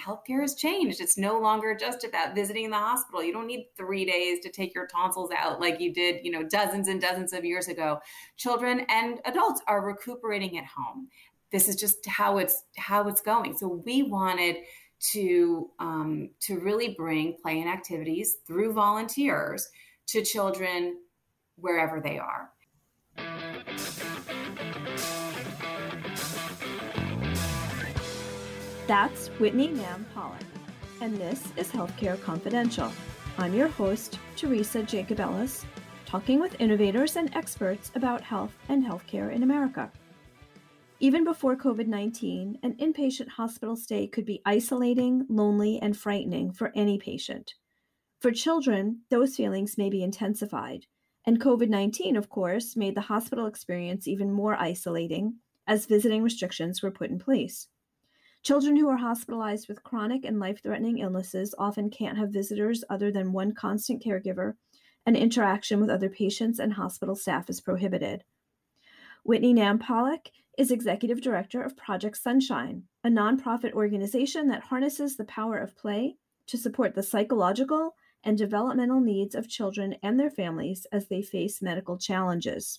healthcare has changed. It's no longer just about visiting the hospital. You don't need 3 days to take your tonsils out like you did, dozens and dozens of years ago. Children and adults are recuperating at home. This is just how it's going. So we wanted to really bring play and activities through volunteers to children wherever they are. That's Whitney Nam Pollock, and this is Healthcare Confidential. I'm your host, Teresa Jacobellis, talking with innovators and experts about health and healthcare in America. Even before COVID-19, an inpatient hospital stay could be isolating, lonely, and frightening for any patient. For children, those feelings may be intensified, and COVID-19, of course, made the hospital experience even more isolating as visiting restrictions were put in place. Children who are hospitalized with chronic and life-threatening illnesses often can't have visitors other than one constant caregiver, and interaction with other patients and hospital staff is prohibited. Whitney Nam Pollock is Executive Director of Project Sunshine, a nonprofit organization that harnesses the power of play to support the psychological and developmental needs of children and their families as they face medical challenges.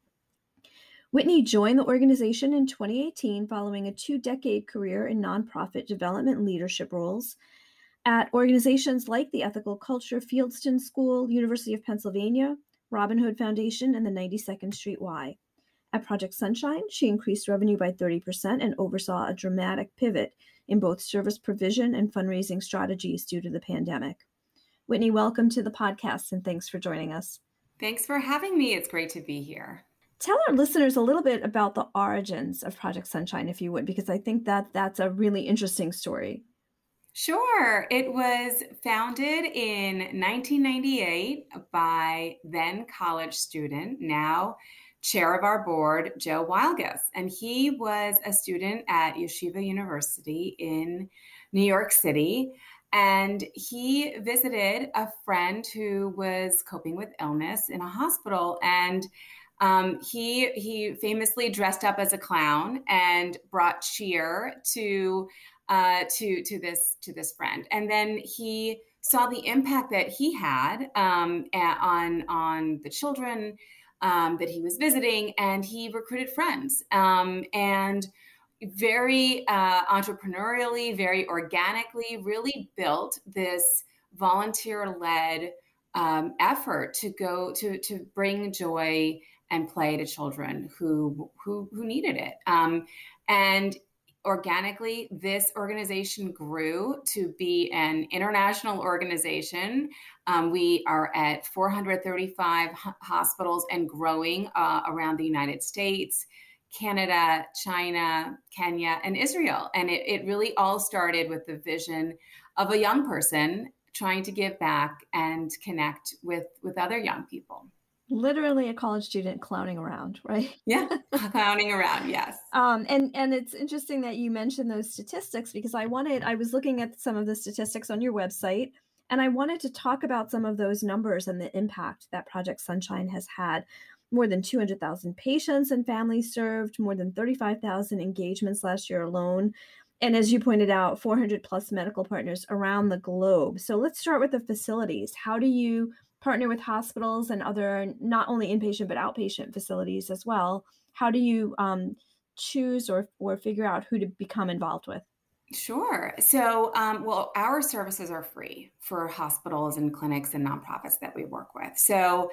Whitney joined the organization in 2018 following a 2-decade career in nonprofit development leadership roles at organizations like the Ethical Culture Fieldston School, University of Pennsylvania, Robin Hood Foundation, and the 92nd Street Y. At Project Sunshine, she increased revenue by 30% and oversaw a dramatic pivot in both service provision and fundraising strategies due to the pandemic. Whitney, welcome to the podcast, and thanks for joining us. Thanks for having me. It's great to be here. Tell our listeners a little bit about the origins of Project Sunshine, if you would, because I think that's a really interesting story. Sure. It was founded in 1998 by then college student, now chair of our board, Joe Wildguss. And he was a student at Yeshiva University in New York City. And he visited a friend who was coping with illness in a hospital. And he famously dressed up as a clown and brought cheer to this friend. And then he saw the impact that he had on the children that he was visiting, and he recruited friends. And very entrepreneurially, very organically, really built this volunteer-led effort to bring joy and play to children who needed it. And organically, this organization grew to be an international organization. We are at 435 hospitals and growing around the United States, Canada, China, Kenya, and Israel. And it really all started with the vision of a young person trying to give back and connect with other young people. Literally a college student clowning around, right? Yeah, clowning around, yes. And it's interesting that you mentioned those statistics, because I was looking at some of the statistics on your website, and I wanted to talk about some of those numbers and the impact that Project Sunshine has had. More than 200,000 patients and families served, more than 35,000 engagements last year alone. And as you pointed out, 400 plus medical partners around the globe. So let's start with the facilities. How do you partner with hospitals and other, not only inpatient, but outpatient facilities as well? How do you choose or figure out who to become involved with? Sure. So, our services are free for hospitals and clinics and nonprofits that we work with. So,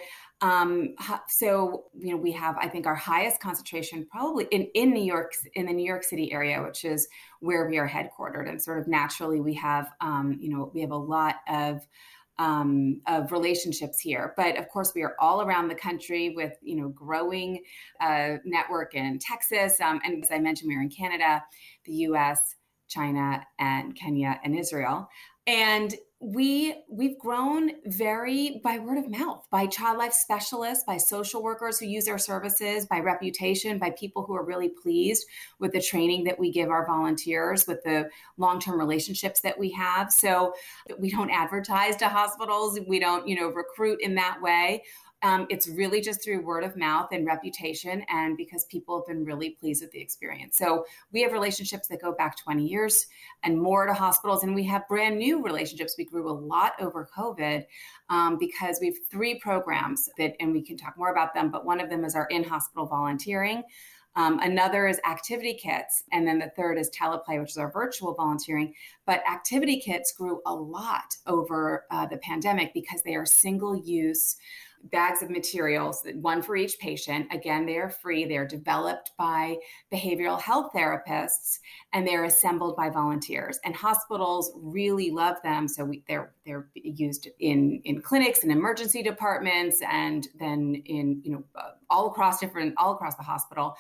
we have, I think, our highest concentration probably in New York, in the New York City area, which is where we are headquartered. And sort of naturally, we have a lot of relationships here. But of course, we are all around the country with, growing network in Texas. And as I mentioned, we're in Canada, the US, China, and Kenya, and Israel. And we've grown by word of mouth, by child life specialists, by social workers who use our services, by reputation, by people who are really pleased with the training that we give our volunteers, with the long-term relationships that we have. So we don't advertise to hospitals. We don't, recruit in that way. It's really just through word of mouth and reputation, and because people have been really pleased with the experience. So we have relationships that go back 20 years and more to hospitals, and we have brand new relationships. We grew a lot over COVID because we have 3 programs that, and we can talk more about them, but one of them is our in-hospital volunteering. Another is activity kits. And then the third is teleplay, which is our virtual volunteering. But activity kits grew a lot over the pandemic because they are single-use bags of materials, one for each patient. Again, they are free. They are developed by behavioral health therapists, and they're assembled by volunteers. And hospitals really love them. So they're used in clinics and emergency departments, and then in all across the hospital.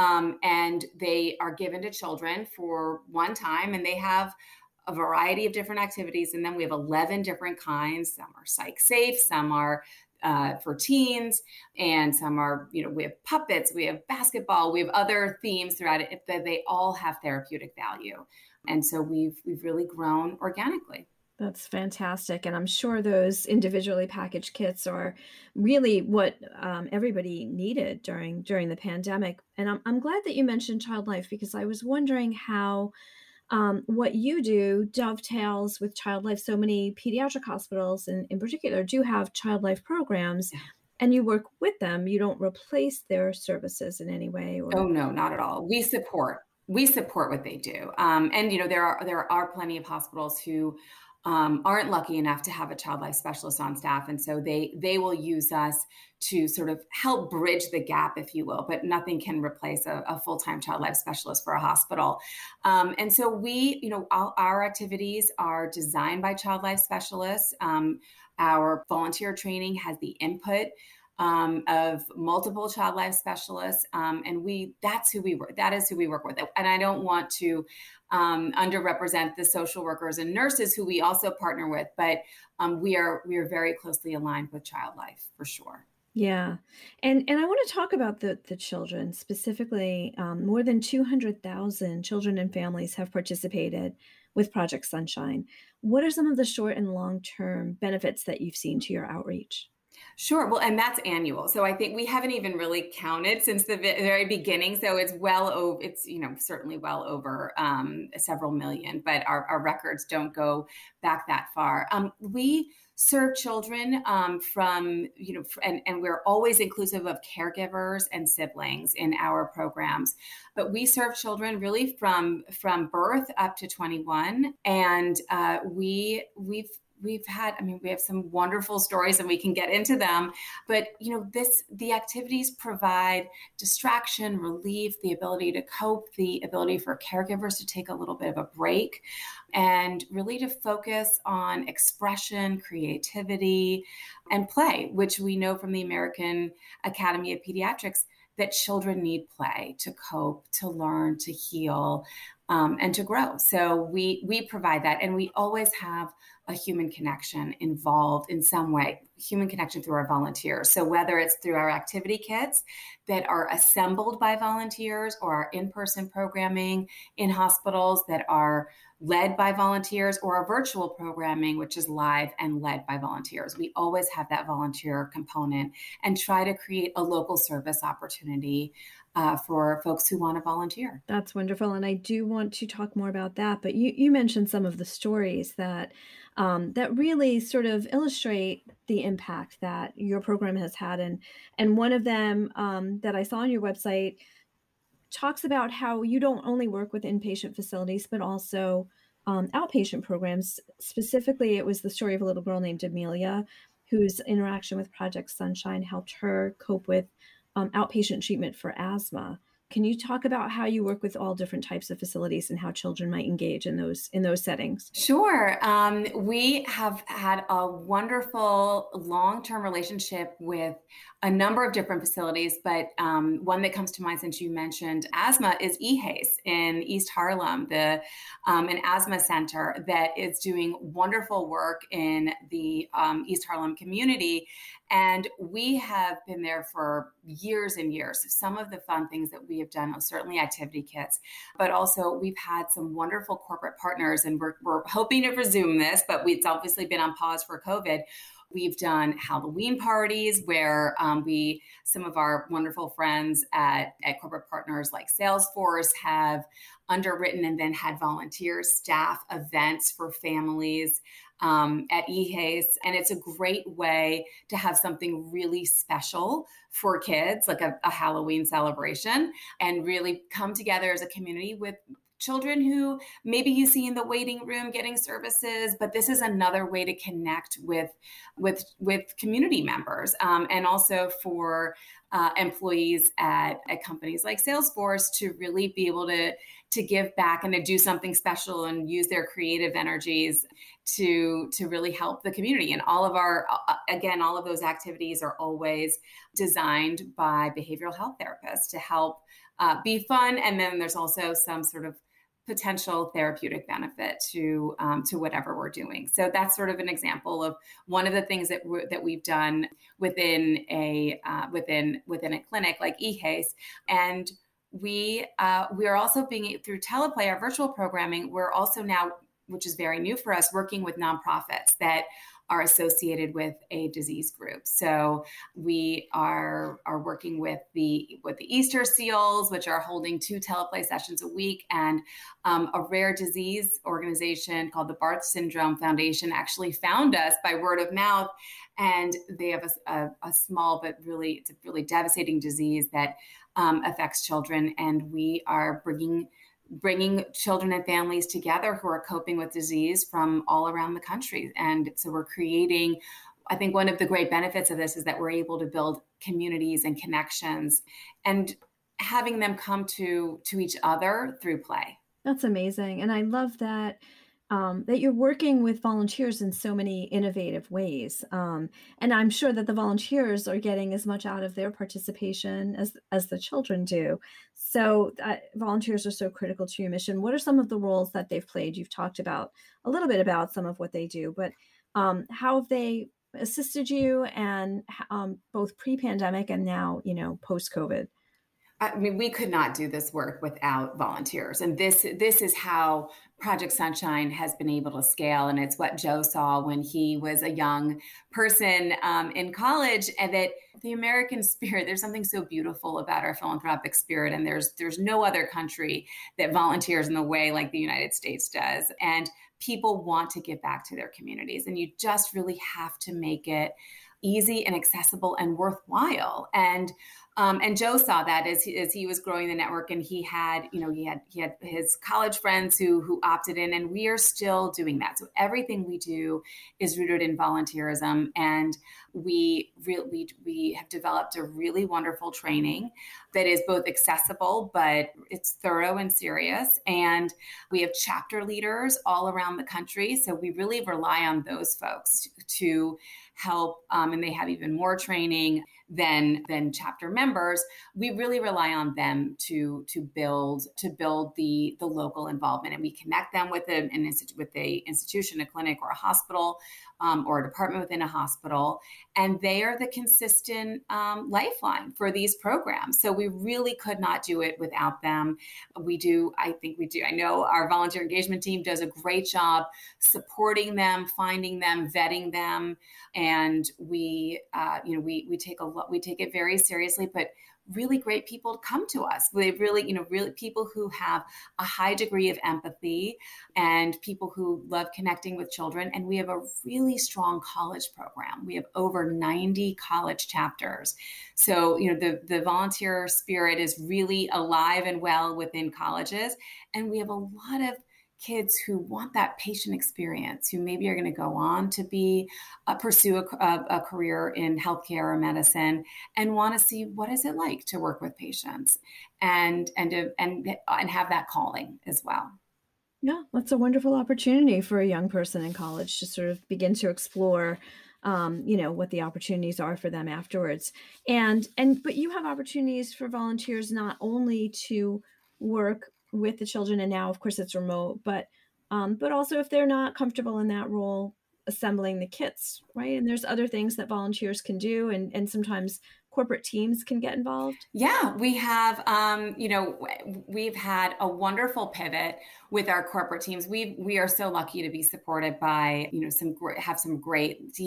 And they are given to children for one time, and they have a variety of different activities. And then we have 11 different kinds. Some are psych safe, some are for teens, and some are, we have puppets, we have basketball, we have other themes throughout it that they all have therapeutic value. And so we've really grown organically. That's fantastic. And I'm sure those individually packaged kits are really what everybody needed during the pandemic. And I'm glad that you mentioned Child Life, because I was wondering how what you do dovetails with Child Life. So many pediatric hospitals in particular do have Child Life programs, and you work with them. You don't replace their services in any way. Oh, no, not at all. We support what they do. And, there are plenty of hospitals who aren't lucky enough to have a Child Life specialist on staff. And so they will use us to sort of help bridge the gap, if you will, but nothing can replace a full-time Child Life specialist for a hospital. And so all our activities are designed by Child Life specialists. Our volunteer training has the input of multiple Child Life specialists. And that is who we work with. And I don't want to underrepresent the social workers and nurses who we also partner with, but we are very closely aligned with Child Life for sure. Yeah. And I want to talk about the children specifically. More than 200,000 children and families have participated with Project Sunshine. What are some of the short and long-term benefits that you've seen to your outreach? Sure. Well, and that's annual. So I think we haven't even really counted since the very beginning. So it's certainly well over several million, but our records don't go back that far. We serve children and we're always inclusive of caregivers and siblings in our programs, but we serve children really from birth up to 21. And we have some wonderful stories and we can get into them, but the activities provide distraction, relief, the ability to cope, the ability for caregivers to take a little bit of a break, and really to focus on expression, creativity, and play, which we know from the American Academy of Pediatrics that children need play to cope, to learn, to heal, and to grow. So we provide that, and we always have a human connection involved in some way, human connection through our volunteers. So whether it's through our activity kits that are assembled by volunteers, or our in-person programming in hospitals that are led by volunteers, or our virtual programming, which is live and led by volunteers, we always have that volunteer component and try to create a local service opportunity for folks who want to volunteer. That's wonderful. And I do want to talk more about that. But you mentioned some of the stories that really sort of illustrate the impact that your program has had. And one of them that I saw on your website talks about how you don't only work with inpatient facilities, but also outpatient programs. Specifically, it was the story of a little girl named Amelia, whose interaction with Project Sunshine helped her cope with outpatient treatment for asthma. Can you talk about how you work with all different types of facilities and how children might engage in those settings? Sure. We have had a wonderful long-term relationship with a number of different facilities, but one that comes to mind since you mentioned asthma is EHACE in East Harlem, an asthma center that is doing wonderful work in the East Harlem community. And we have been there for years and years. So some of the fun things that we have done are certainly activity kits, but also we've had some wonderful corporate partners, and we're hoping to resume this, but it's obviously been on pause for COVID, We've done Halloween parties where some of our wonderful friends at corporate partners like Salesforce have underwritten and then had volunteers staff events for families at EHACE. And it's a great way to have something really special for kids, like a Halloween celebration, and really come together as a community with children who maybe you see in the waiting room getting services, but this is another way to connect with community members, and also for employees at companies like Salesforce to really be able to give back and to do something special and use their creative energies to really help the community. And all of those activities are always designed by behavioral health therapists to help be fun. And then there's also some sort of potential therapeutic benefit to whatever we're doing. So that's sort of an example of one of the things that we've done within a clinic like EHACE. And we are also through Teleplay, our virtual programming. We're also now, which is very new for us, working with nonprofits that are associated with a disease group. So we are working with the Easter Seals, which are holding 2 teleplay sessions a week, and a rare disease organization called the Barth Syndrome Foundation actually found us by word of mouth, and they have a small but it's a really devastating disease that affects children, and we are bringing children and families together who are coping with disease from all around the country. And so we're creating, I think one of the great benefits of this is that we're able to build communities and connections and having them come to each other through play. That's amazing. And I love that that you're working with volunteers in so many innovative ways. And I'm sure that the volunteers are getting as much out of their participation as the children do. So volunteers are so critical to your mission. What are some of the roles that they've played? You've talked about a little bit about some of what they do, but how have they assisted you, and both pre-pandemic and now, post-COVID? I mean, we could not do this work without volunteers. And this is how Project Sunshine has been able to scale. And it's what Joe saw when he was a young person in college, and that the American spirit, there's something so beautiful about our philanthropic spirit. And there's no other country that volunteers in the way like the United States does. And people want to give back to their communities. And you just really have to make it easy and accessible and worthwhile. And Joe saw that as he was growing the network, and he had his college friends who opted in, and we are still doing that. So everything we do is rooted in volunteerism, and we have developed a really wonderful training that is both accessible, but it's thorough and serious. And we have chapter leaders all around the country. So we really rely on those folks to help, and they have even more training than chapter members. We really rely on them to build the local involvement, and we connect them with an institution, a clinic, or a hospital, or a department within a hospital, and they are the consistent lifeline for these programs. So we really could not do it without them. I know our volunteer engagement team does a great job supporting them, finding them, vetting them, and we take it very seriously. But really great people come to us. They really people who have a high degree of empathy and people who love connecting with children. And we have a really strong college program. We have over 90 college chapters. So, the volunteer spirit is really alive and well within colleges. And we have a lot of kids who want that patient experience, who maybe are going to go on to pursue a career in healthcare or medicine, and want to see what is it like to work with patients, and have that calling as well. Yeah, that's a wonderful opportunity for a young person in college to sort of begin to explore what the opportunities are for them afterwards. But you have opportunities for volunteers not only to work with the children, and now of course it's remote, but also if they're not comfortable in that role, assembling the kits, right? And there's other things that volunteers can do, and sometimes corporate teams can get involved. Yeah, we have, we've had a wonderful pivot with our corporate teams. We are so lucky to be supported by, some great, deep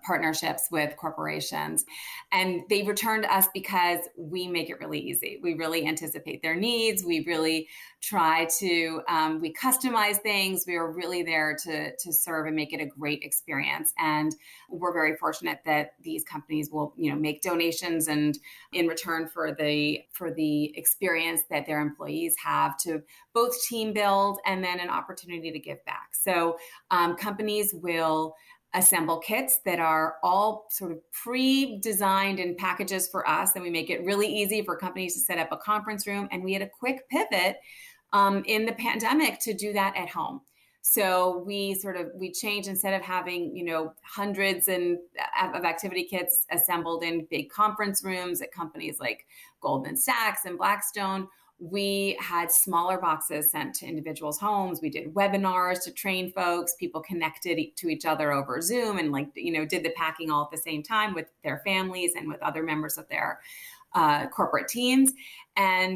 partnerships with corporations. And they return to us because we make it really easy. We really anticipate their needs. We really try to, we customize things. We are really there to serve and make it a great experience. And we're very fortunate that these companies will, make donations and in return for the experience that their employees have to both team build and then an opportunity to give back. So companies will assemble kits that are all sort of pre-designed in packages for us, and we make it really easy for companies to set up a conference room. And we had a quick pivot in the pandemic to do that at home. So we changed, instead of having, hundreds of activity kits assembled in big conference rooms at companies like Goldman Sachs and Blackstone, we had smaller boxes sent to individuals' homes. We did webinars to train folks. People connected to each other over Zoom and did the packing all at the same time with their families and with other members of their corporate teams. And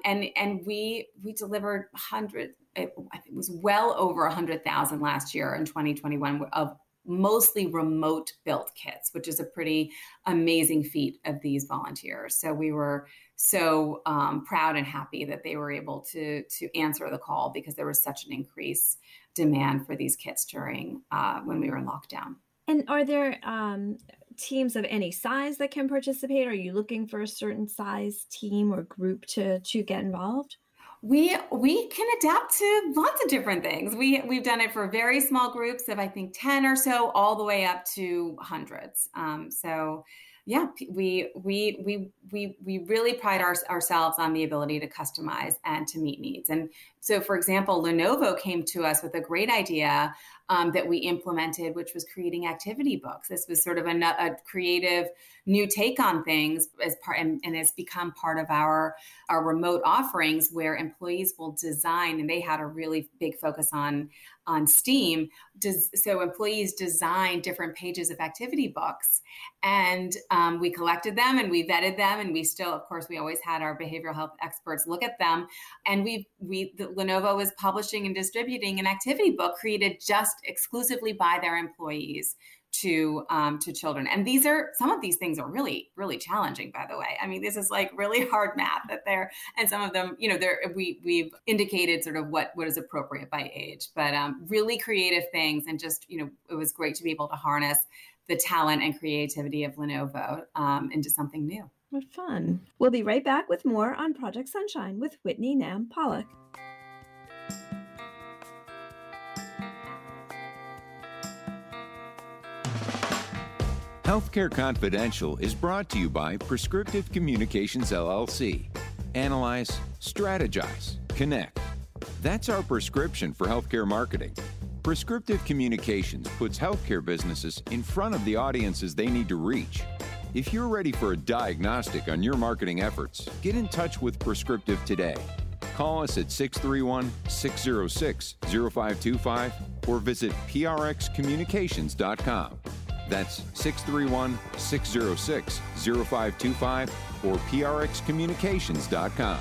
we delivered hundreds. I think it was well over 100,000 last year in 2021 of mostly remote built kits, which is a pretty amazing feat of these volunteers. So we were so proud and happy that they were able to answer the call, because there was such an increased demand for these kits during when we were in lockdown. And are there teams of any size that can participate? Are you looking for a certain size team or group to get involved? We can adapt to lots of different things. We've done it for very small groups of, I think, 10 or so, all the way up to hundreds. So yeah, we really pride ourselves on the ability to customize and to meet needs. And so, for example, Lenovo came to us with a great idea that we implemented, which was creating activity books. This was sort of a creative new take on things as part, and it's become part of our remote offerings, where employees will design, and they had a really big focus on STEAM. So employees design different pages of activity books, and we collected them and we vetted them, and we still, of course, we always had our behavioral health experts look at them. And Lenovo was publishing and distributing an activity book created just exclusively by their employees to children. And some of these things are really, really challenging, by the way. I mean, this is like really hard math and some of them, we've indicated sort of what is appropriate by age, but really creative things. And just, it was great to be able to harness the talent and creativity of Lenovo into something new. What fun. We'll be right back with more on Project Sunshine with Whitney Nam Pollock. Healthcare Confidential is brought to you by Prescriptive Communications, LLC. Analyze, strategize, connect. That's our prescription for healthcare marketing. Prescriptive Communications puts healthcare businesses in front of the audiences they need to reach. If you're ready for a diagnostic on your marketing efforts, get in touch with Prescriptive today. Call us at 631-606-0525 or visit prxcommunications.com. That's 631-606-0525 or prxcommunications.com.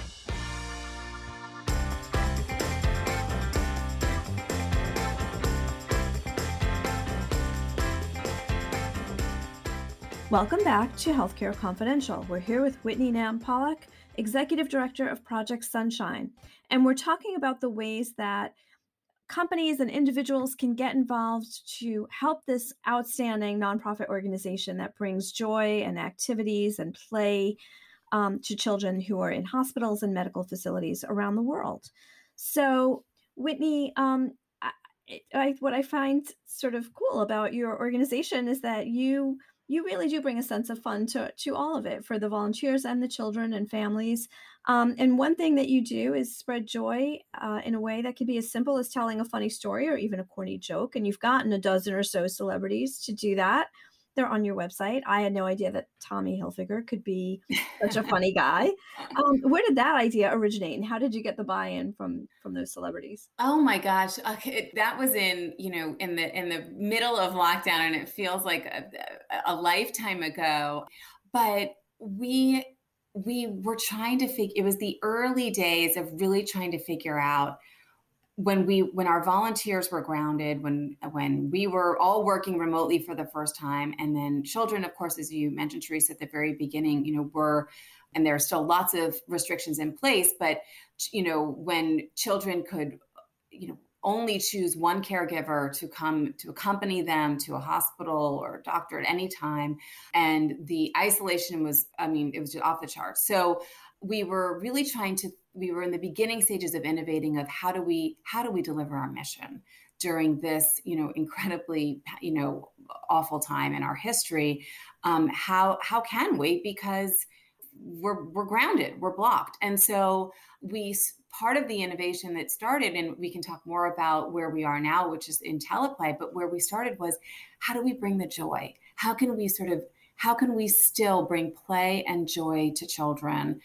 Welcome back to Healthcare Confidential. We're here with Whitney Nam Pollock, Executive Director of Project Sunshine, and we're talking about the ways that companies and individuals can get involved to help this outstanding nonprofit organization that brings joy and activities and play to children who are in hospitals and medical facilities around the world. So, Whitney, what I find sort of cool about your organization is that you really do bring a sense of fun to all of it for the volunteers and the children and families. And one thing that you do is spread joy in a way that could be as simple as telling a funny story or even a corny joke. And you've gotten a dozen or so celebrities to do that. They're on your website. I had no idea that Tommy Hilfiger could be such a funny guy. Where did that idea originate, and how did you get the buy-in from those celebrities? Oh my gosh, that was in the middle of lockdown, and it feels like a lifetime ago. But we were trying to it was the early days of really trying to figure out when our volunteers were grounded, when we were all working remotely for the first time, and then children, of course, as you mentioned, Teresa, at the very beginning, were, and there are still lots of restrictions in place, but when children could, only choose one caregiver to come to accompany them to a hospital or a doctor at any time. And the isolation was, it was just off the charts. So we were really we were in the beginning stages of innovating of how do we deliver our mission during this, incredibly, awful time in our history. How can we? Because we're grounded, we're blocked. And so part of the innovation that started, and we can talk more about where we are now, which is in teleplay, but where we started was, how do we bring the joy? How can we still bring play and joy to children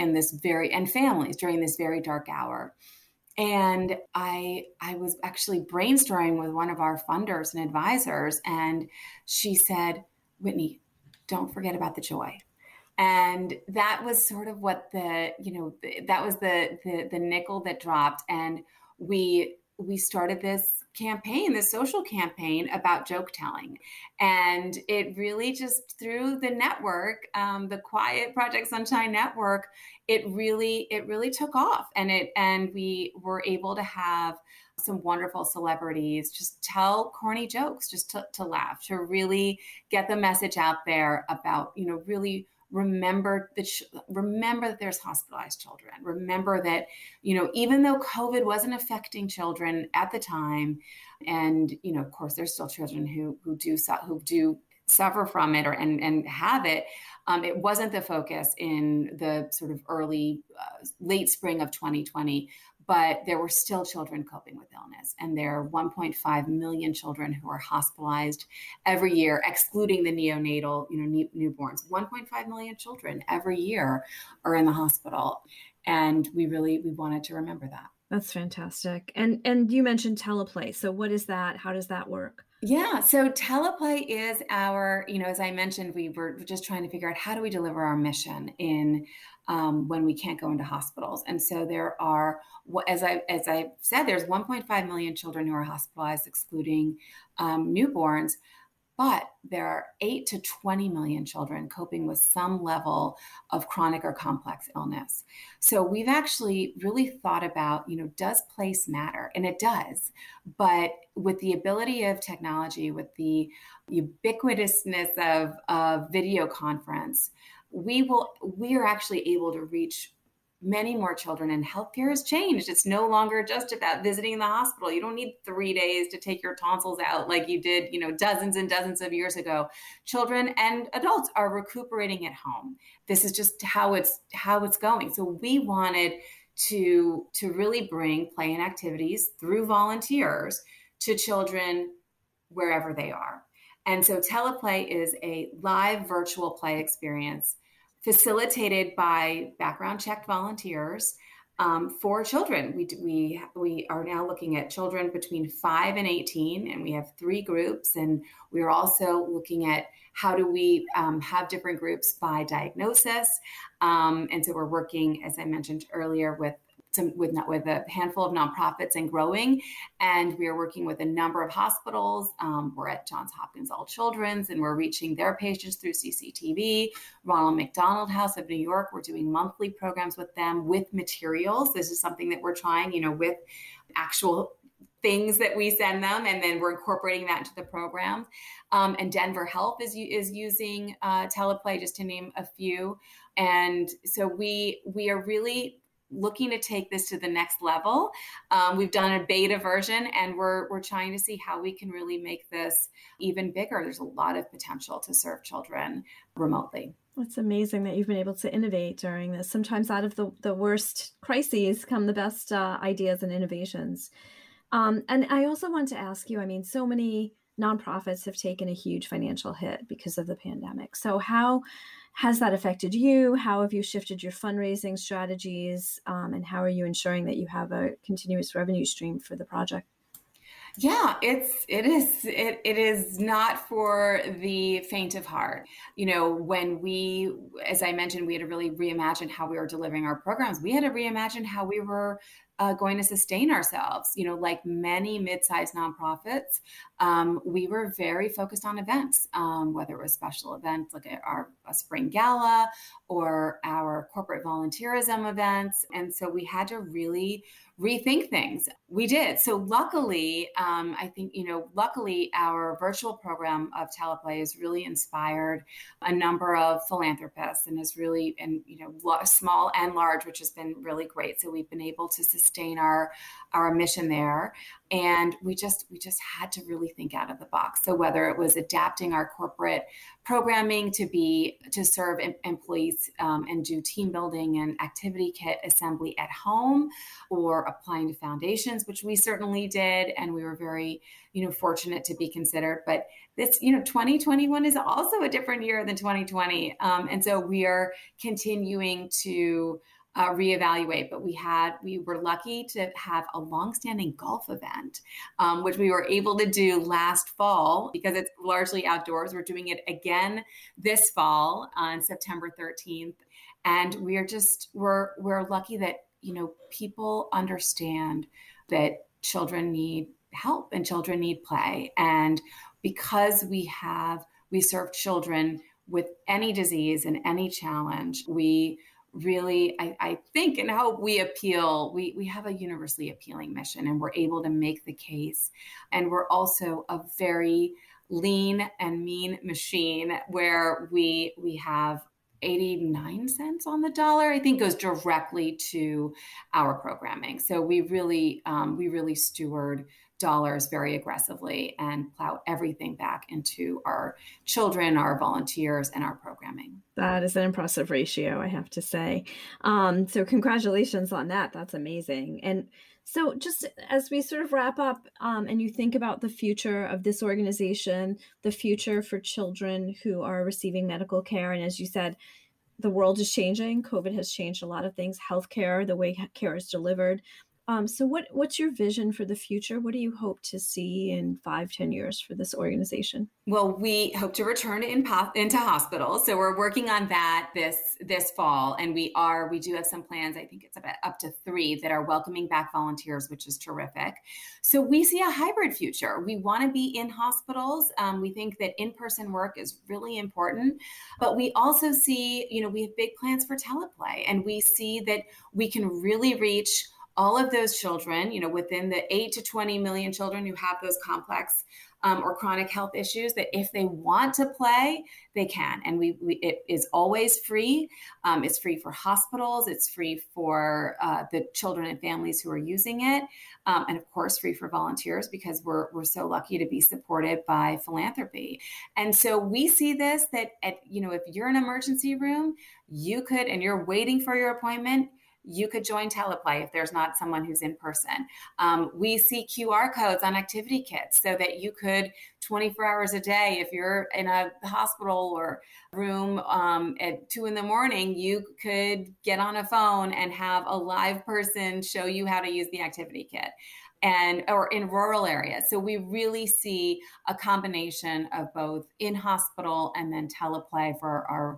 and families during this very dark hour? And I was actually brainstorming with one of our funders and advisors, and she said, Whitney, don't forget about the joy. And that was sort of what that was the nickel that dropped. And we started this campaign, this social campaign about joke telling. And it really just through the network, the Quiet Project Sunshine Network, it really took off. And we were able to have some wonderful celebrities just tell corny jokes, just to laugh, to really get the message out there about, really remember that there's hospitalized children. Remember that, even though COVID wasn't affecting children at the time, and, of course, there's still children who do suffer from it and have it. It wasn't the focus in the sort of late spring of 2020, but there were still children coping with illness. And there are 1.5 million children who are hospitalized every year, excluding the neonatal, newborns. 1.5 million children every year are in the hospital. And we wanted to remember that. That's fantastic. And you mentioned teleplay. So what is that? How does that work? Yeah. So teleplay is our, as I mentioned, we were just trying to figure out how do we deliver our mission in when we can't go into hospitals. And so there are, as I said, there's 1.5 million children who are hospitalized, excluding newborns. But there are 8 to 20 million children coping with some level of chronic or complex illness. So we've actually really thought about, does place matter? And it does. But with the ability of technology, with the ubiquitousness of video conference, we are actually able to reach many more children, and healthcare has changed. It's no longer just about visiting the hospital. You don't need 3 days to take your tonsils out like you did, dozens and dozens of years ago. Children and adults are recuperating at home. This is just how it's going. So we wanted to really bring play and activities through volunteers to children wherever they are. And so teleplay is a live virtual play experience facilitated by background checked volunteers for children. We are now looking at children between 5 and 18, and we have 3 groups. And we are also looking at how do we have different groups by diagnosis. And so we're working, as I mentioned earlier, with a handful of nonprofits and growing. And we are working with a number of hospitals. We're at Johns Hopkins All Children's, and we're reaching their patients through CCTV. Ronald McDonald House of New York, we're doing monthly programs with them with materials. This is something that we're trying, with actual things that we send them, and then we're incorporating that into the program. And Denver Health is using teleplay, just to name a few. And so we are really looking to take this to the next level. We've done a beta version, and we're trying to see how we can really make this even bigger. There's a lot of potential to serve children remotely. It's amazing that you've been able to innovate during this. Sometimes out of the worst crises come the best ideas and innovations. And I also want to ask you, so many nonprofits have taken a huge financial hit because of the pandemic. So how has that affected you? How have you shifted your fundraising strategies? And how are you ensuring that you have a continuous revenue stream for the project? Yeah, it is not for the faint of heart. When as I mentioned, we had to really reimagine how we were delivering our programs. We had to reimagine how we were going to sustain ourselves. Like many mid-sized nonprofits, we were very focused on events, whether it was special events like a spring gala or our corporate volunteerism events. And so we had to really rethink things. We did. So luckily, I think, luckily our virtual program of Teleplay has really inspired a number of philanthropists and has really, small and large, which has been really great. So we've been able to sustain our mission there. And we just had to really think out of the box. So whether it was adapting our corporate programming to serve employees and do team building and activity kit assembly at home, or applying to foundations, which we certainly did, and we were very fortunate to be considered. But this 2021 is also a different year than 2020, and so we are continuing to reevaluate, but we were lucky to have a longstanding golf event, which we were able to do last fall because it's largely outdoors. We're doing it again this fall on September 13th. And we're lucky that, people understand that children need help and children need play. And because we serve children with any disease and any challenge, we really, I think and hope we have a universally appealing mission, and we're able to make the case. And we're also a very lean and mean machine where we have 89 cents on the dollar, I think, goes directly to our programming. So we really steward dollars very aggressively and plow everything back into our children, our volunteers, and our programming. That is an impressive ratio, I have to say. So congratulations on that. That's amazing. And so just as we sort of wrap up and you think about the future of this organization, the future for children who are receiving medical care, and as you said, the world is changing. COVID has changed a lot of things, healthcare, the way care is delivered. So what's your vision for the future? What do you hope to see in 5-10 years for this organization? Well, we hope to return into hospitals. So we're working on that this fall. And we do have some plans. I think it's about up to 3 that are welcoming back volunteers, which is terrific. So we see a hybrid future. We want to be in hospitals. We think that in-person work is really important, but we also see, we have big plans for Teleplay, and we see that we can really reach all of those children, within the 8 to 20 million children who have those complex or chronic health issues, that if they want to play, they can. And it is always free. It's free for hospitals. It's free for the children and families who are using it. And of course, free for volunteers, because we're so lucky to be supported by philanthropy. And so we see this, that if you're in an emergency room, you could, and you're waiting for your appointment, you could join Teleplay if there's not someone who's in person. We see QR codes on activity kits so that you could 24 hours a day, if you're in a hospital or room at 2 a.m, you could get on a phone and have a live person show you how to use the activity kit. Or in rural areas. So we really see a combination of both in hospital and then Teleplay for our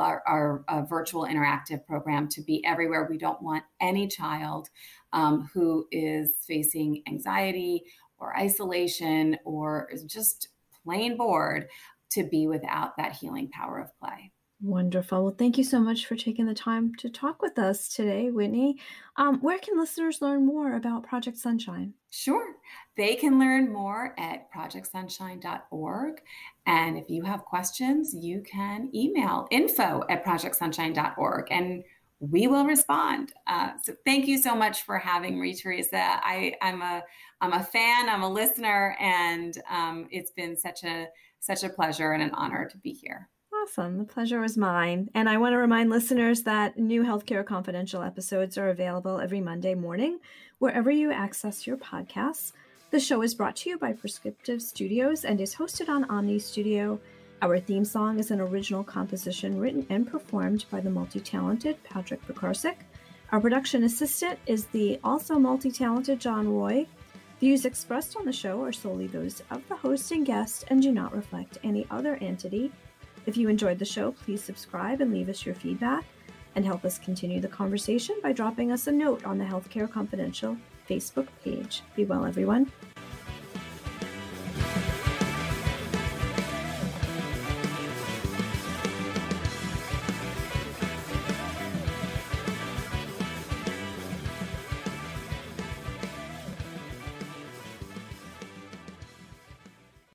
virtual interactive program to be everywhere. We don't want any child who is facing anxiety or isolation or is just plain bored to be without that healing power of play. Wonderful. Well, thank you so much for taking the time to talk with us today, Whitney. Where can listeners learn more about Project Sunshine? Sure. They can learn more at projectsunshine.org. And if you have questions, you can email info@projectsunshine.org and we will respond. So thank you so much for having me, Teresa. I'm a fan, I'm a listener, and it's been such a pleasure and an honor to be here. Awesome. The pleasure was mine. And I want to remind listeners that new Healthcare Confidential episodes are available every Monday morning, wherever you access your podcasts. The show is brought to you by Prescriptive Studios and is hosted on Omni Studio. Our theme song is an original composition written and performed by the multi-talented Patrick Pekarsik. Our production assistant is the also multi-talented John Roy. Views expressed on the show are solely those of the host and guest and do not reflect any other entity. If you enjoyed the show, please subscribe and leave us your feedback. and help us continue the conversation by dropping us a note on the Healthcare Confidential Facebook page. Be well, everyone.